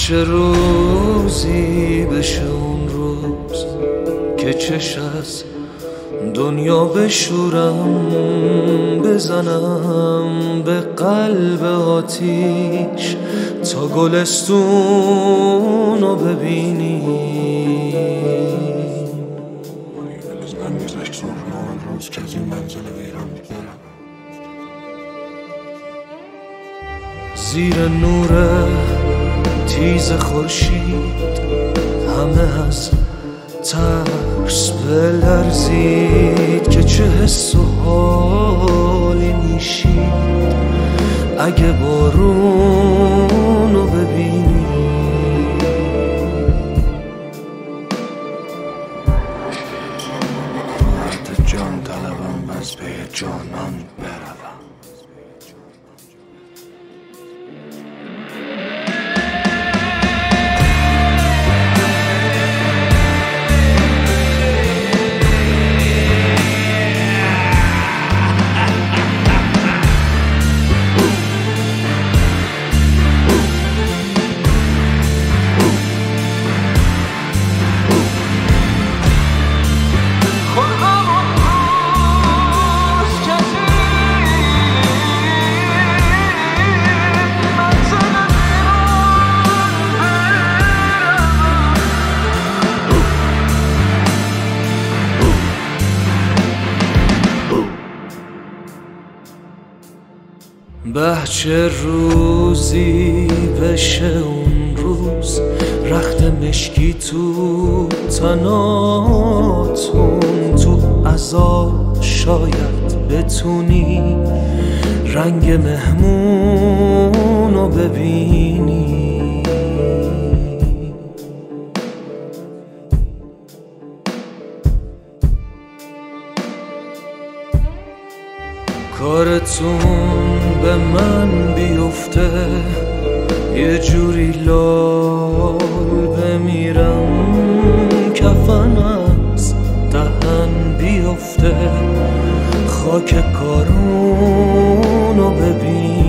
چه روزی بشه اون روز که چش از دنیا بشورم، بزنم به قلب آتیش تا گلستون رو ببینی. زیر نور تیز خورشید همه از ترس بلرزید که چه حس و حالی میشید اگه بارون رو ببینی. وقت جان طلبم از پی جانان بروم. چه روزی بشه اون روز رخت مشکی تو تناتون، تو عزا شاید بتونی رنگ مهمون رو ببینی. کارتون به من بیفته یه جوری لال بمیرم، کفن از دهن بیفته خاک کارونو ببینی.